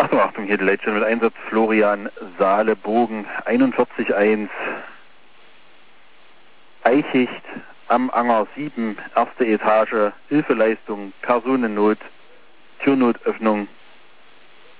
Achtung, Achtung, hier die Leitstelle mit Einsatz Florian Saale, Bogen 41.1. Eichicht am Anger 7, erste Etage, Hilfeleistung, Personennot, Türnotöffnung.